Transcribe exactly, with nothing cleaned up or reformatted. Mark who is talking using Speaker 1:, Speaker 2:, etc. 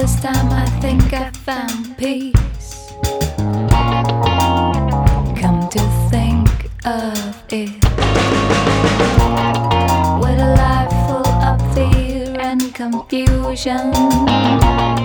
Speaker 1: this time I think I found peace. Come to think of it, with a life full of fear and confusion,